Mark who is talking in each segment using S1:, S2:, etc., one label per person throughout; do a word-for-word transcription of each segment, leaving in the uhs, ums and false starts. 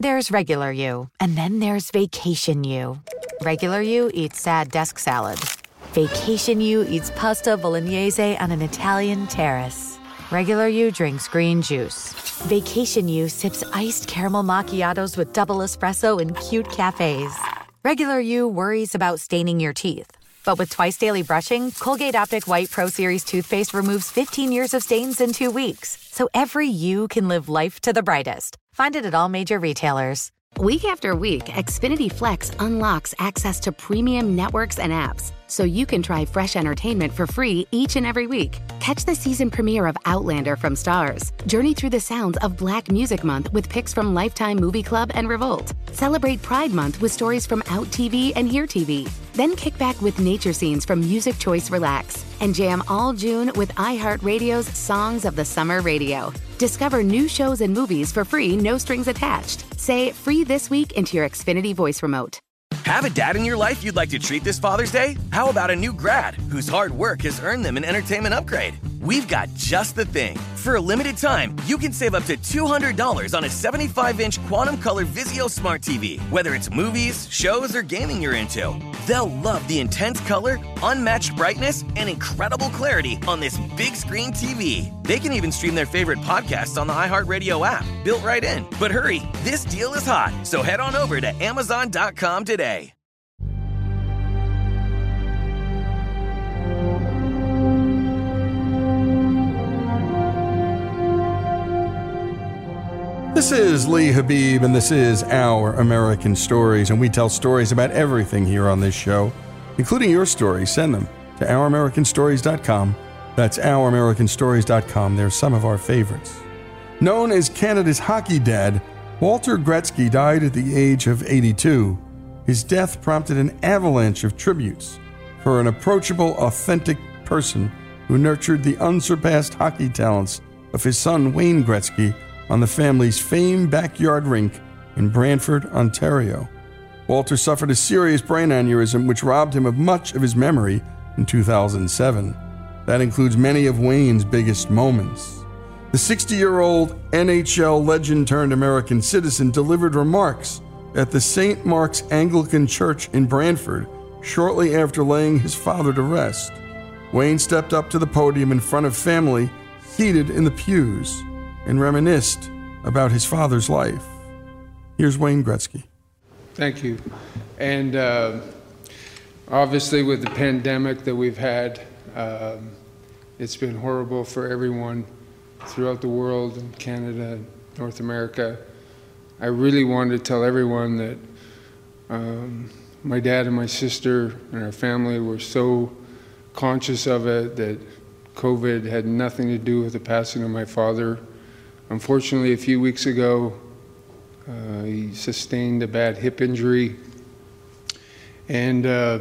S1: There's regular you, and then there's vacation you. Regular you eats sad desk salad. Vacation you eats pasta bolognese on an Italian terrace. Regular you drinks green juice. Vacation you sips iced caramel macchiatos with double espresso in cute cafes. Regular you worries about staining your teeth. But with twice daily brushing, Colgate Optic White Pro Series toothpaste removes fifteen years of stains in two weeks. So every you can live life to the brightest. Find it at all major retailers.
S2: Week after week, Xfinity Flex unlocks access to premium networks and apps, so you can try fresh entertainment for free each and every week. Catch the season premiere of Outlander from Starz. Journey through the sounds of Black Music Month with picks from Lifetime Movie Club and Revolt. Celebrate Pride Month with stories from Out T V and Here T V. Then kick back with nature scenes from Music Choice Relax. And jam all June with iHeartRadio's Songs of the Summer Radio. Discover new shows and movies for free, no strings attached. Say free this week into your Xfinity voice remote.
S3: Have a dad in your life you'd like to treat this Father's Day? How about a new grad whose hard work has earned them an entertainment upgrade? We've got just the thing. For a limited time, you can save up to two hundred dollars on a seventy-five inch Quantum Color Vizio Smart T V, whether it's movies, shows, or gaming you're into. They'll love the intense color, unmatched brightness, and incredible clarity on this big screen T V. They can even stream their favorite podcasts on the iHeartRadio app, built right in. But hurry, this deal is hot, so head on over to amazon dot com today.
S4: This is Lee Habib, and this is Our American Stories, and we tell stories about everything here on this show, including your stories. Send them to our american stories dot com. That's our american stories dot com. They're some of our favorites. Known as Canada's hockey dad, Walter Gretzky died at the age of eighty-two. His death prompted an avalanche of tributes for an approachable, authentic person who nurtured the unsurpassed hockey talents of his son Wayne Gretzky on the family's famed backyard rink in Brantford, Ontario. Walter suffered a serious brain aneurysm which robbed him of much of his memory in two thousand seven. That includes many of Wayne's biggest moments. The sixty-year-old N H L legend-turned-American citizen delivered remarks at the Saint Mark's Anglican Church in Brantford shortly after laying his father to rest. Wayne stepped up to the podium in front of family seated in the pews and reminisced about his father's life. Here's Wayne Gretzky.
S5: Thank you. And uh, obviously with the pandemic that we've had, um, it's been horrible for everyone throughout the world, in Canada, North America. I really wanted to tell everyone that um, my dad and my sister and our family were so conscious of it, that COVID had nothing to do with the passing of my father. Unfortunately, a few weeks ago, uh, he sustained a bad hip injury. And uh,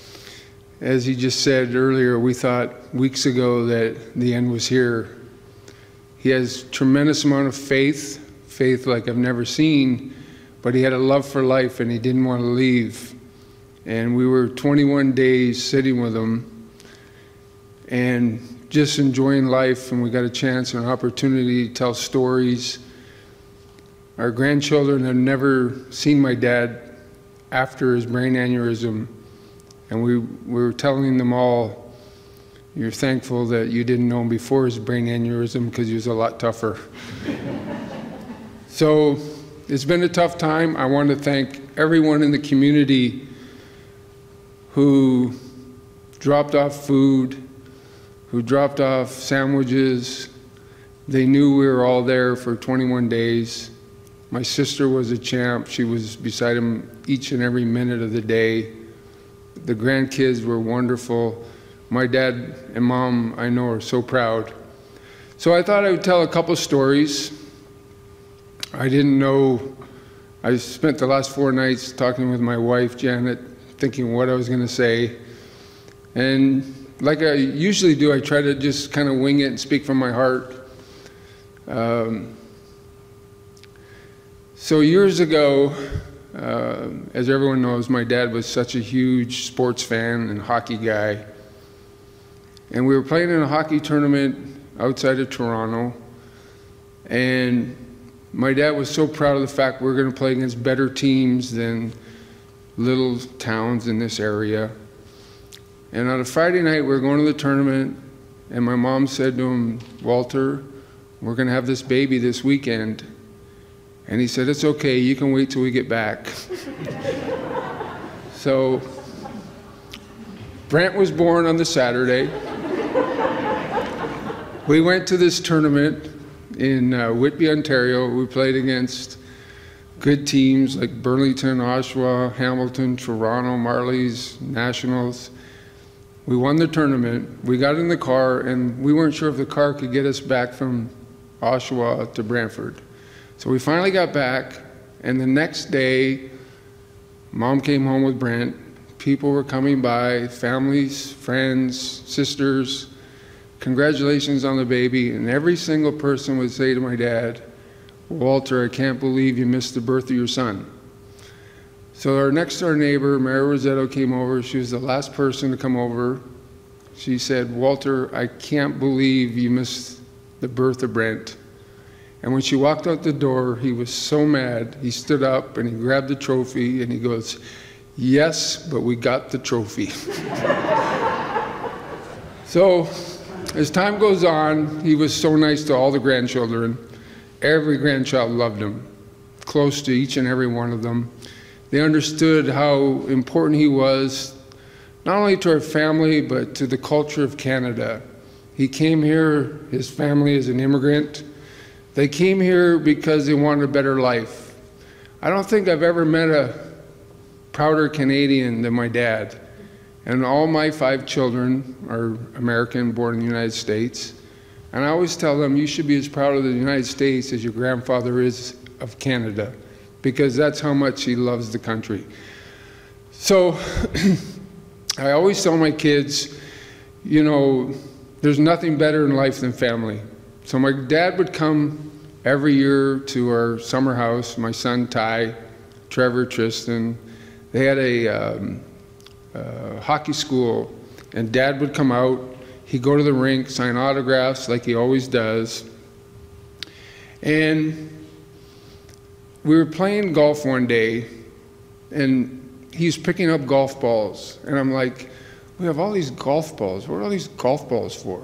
S5: as he just said earlier, we thought weeks ago that the end was here. He has tremendous amount of faith, faith like I've never seen, but he had a love for life and he didn't want to leave. And we were twenty-one days sitting with him and just enjoying life, and we got a chance and an opportunity to tell stories. Our grandchildren have never seen my dad after his brain aneurysm, and we, we were telling them all, you're thankful that you didn't know him before his brain aneurysm because he was a lot tougher. So it's been a tough time. I want to thank everyone in the community who dropped off food, who dropped off sandwiches. They knew we were all there for twenty-one days. My sister was a champ. She was beside him each and every minute of the day. The grandkids were wonderful. My dad and mom, I know, are so proud. So I thought I would tell a couple stories. I didn't know, I spent the last four nights talking with my wife, Janet, thinking what I was gonna say. And like I usually do, I try to just kind of wing it and speak from my heart. Um, so years ago, uh, as everyone knows, my dad was such a huge sports fan and hockey guy. And we were playing in a hockey tournament outside of Toronto. And my dad was so proud of the fact we were going to play against better teams than little towns in this area. And on a Friday night, we were going to the tournament, and my mom said to him, Walter, we're going to have this baby this weekend. And he said, it's okay, you can wait till we get back. So Brent was born on the Saturday. We went to this tournament in uh, Whitby, Ontario. We played against good teams like Burlington, Oshawa, Hamilton, Toronto, Marlies, Nationals. We won the tournament. We got in the car, and we weren't sure if the car could get us back from Oshawa to Brantford. So we finally got back, and the next day, Mom came home with Brent. People were coming by, families, friends, sisters. Congratulations on the baby. And every single person would say to my dad, Walter, I can't believe you missed the birth of your son. So our next door neighbor, Mary Rosetto, came over. She was the last person to come over. She said, Walter, I can't believe you missed the birth of Brent. And when she walked out the door, he was so mad. He stood up and he grabbed the trophy and he goes, yes, but we got the trophy. So as time goes on, he was so nice to all the grandchildren. Every grandchild loved him, close to each and every one of them. They understood how important he was, not only to our family, but to the culture of Canada. He came here, his family is an immigrant. They came here because they wanted a better life. I don't think I've ever met a prouder Canadian than my dad. And all my five children are American, born in the United States. And I always tell them, you should be as proud of the United States as your grandfather is of Canada, because that's how much he loves the country. So I always tell my kids, you know, there's nothing better in life than family. So my dad would come every year to our summer house, my son Ty, Trevor, Tristan. They had a um, uh, hockey school, and Dad would come out. He'd go to the rink, sign autographs like he always does. And we were playing golf one day, and he's picking up golf balls. And I'm like, we have all these golf balls. What are all these golf balls for?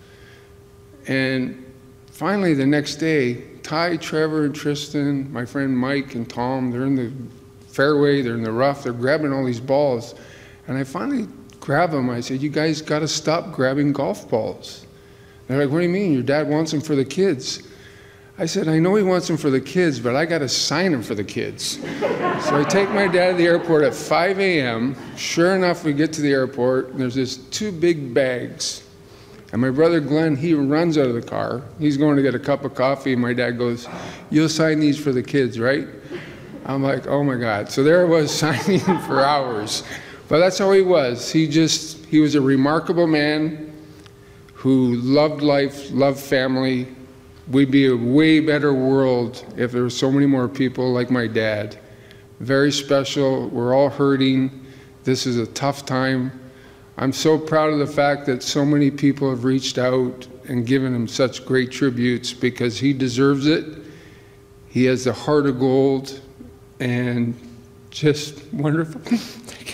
S5: And finally, the next day, Ty, Trevor, and Tristan, my friend Mike and Tom, they're in the fairway, they're in the rough, they're grabbing all these balls. And I finally grabbed them. I said, you guys got to stop grabbing golf balls. They're like, what do you mean? Your dad wants them for the kids. I said, I know he wants them for the kids, but I got to sign them for the kids. So I take my dad to the airport at five a m Sure enough, we get to the airport, and there's this two big bags. And my brother Glenn, he runs out of the car. He's going to get a cup of coffee, and my dad goes, you'll sign these for the kids, right? I'm like, oh my God. So there I was signing for hours. But that's how he was. He just, he was a remarkable man who loved life, loved family. We'd be a way better world if there were so many more people like my dad. Very special. We're all hurting. This is a tough time. I'm so proud of the fact that so many people have reached out and given him such great tributes, because he deserves it. He has the heart of gold, and just wonderful. Thank you.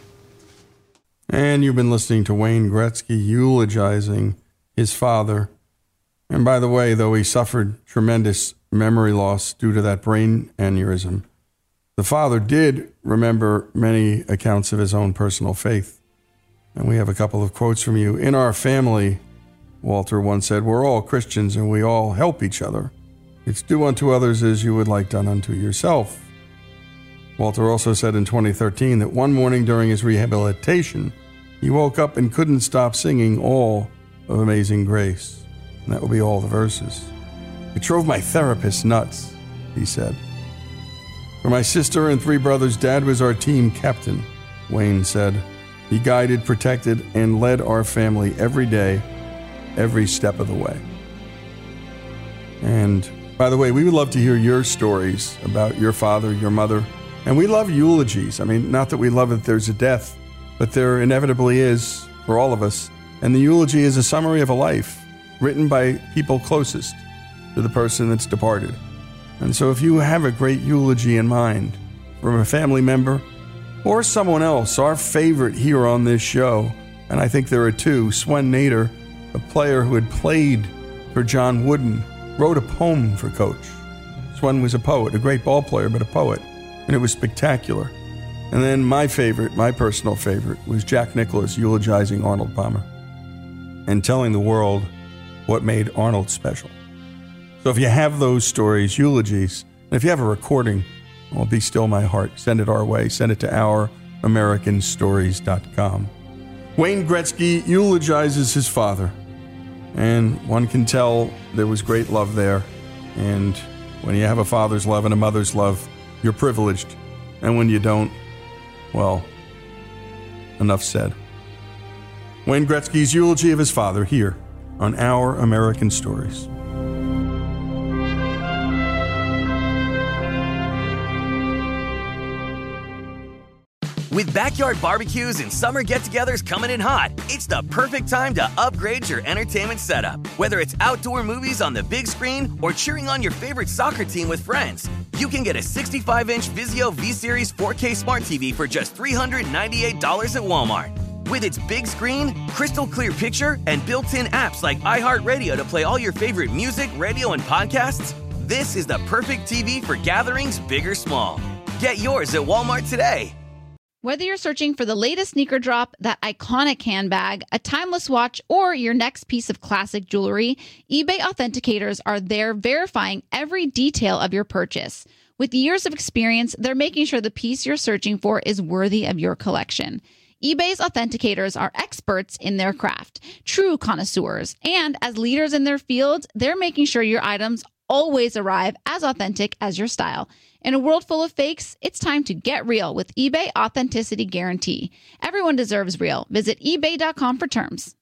S4: And you've been listening to Wayne Gretzky eulogizing his father. And by the way, though he suffered tremendous memory loss due to that brain aneurysm, the father did remember many accounts of his own personal faith. And we have a couple of quotes from you. In our family, Walter once said, we're all Christians and we all help each other. It's do unto others as you would like done unto yourself. Walter also said in twenty thirteen that one morning during his rehabilitation, he woke up and couldn't stop singing all of Amazing Grace. And that would be all the verses. It drove my therapist nuts, he said. For my sister and three brothers, Dad was our team captain, Wayne said. He guided, protected, and led our family every day, every step of the way. And by the way, we would love to hear your stories about your father, your mother. And we love eulogies. I mean, not that we love that there's a death, but there inevitably is for all of us. And the eulogy is a summary of a life written by people closest to the person that's departed. And so if you have a great eulogy in mind from a family member or someone else, our favorite here on this show, and I think there are two, Swen Nater, a player who had played for John Wooden, wrote a poem for Coach. Swen was a poet, a great ball player, but a poet, and it was spectacular. And then my favorite, my personal favorite, was Jack Nicklaus eulogizing Arnold Palmer and telling the world what made Arnold special. So if you have those stories, eulogies, and if you have a recording, well, Be Still My Heart, send it our way. Send it to our american stories dot com. Wayne Gretzky eulogizes his father, and one can tell there was great love there. And when you have a father's love and a mother's love, you're privileged. And when you don't, well, enough said. Wayne Gretzky's eulogy of his father here on Our American Stories.
S3: With backyard barbecues and summer get-togethers coming in hot, it's the perfect time to upgrade your entertainment setup. Whether it's outdoor movies on the big screen or cheering on your favorite soccer team with friends, you can get a sixty-five inch Vizio V-Series four K Smart T V for just three hundred ninety-eight dollars at Walmart. With its big screen, crystal clear picture, and built-in apps like iHeartRadio to play all your favorite music, radio, and podcasts, this is the perfect T V for gatherings big or small. Get yours at Walmart today.
S6: Whether you're searching for the latest sneaker drop, that iconic handbag, a timeless watch, or your next piece of classic jewelry, eBay authenticators are there verifying every detail of your purchase. With years of experience, they're making sure the piece you're searching for is worthy of your collection. eBay's authenticators are experts in their craft, true connoisseurs, and as leaders in their field, they're making sure your items always arrive as authentic as your style. In a world full of fakes, it's time to get real with eBay Authenticity Guarantee. Everyone deserves real. Visit ebay dot com for terms.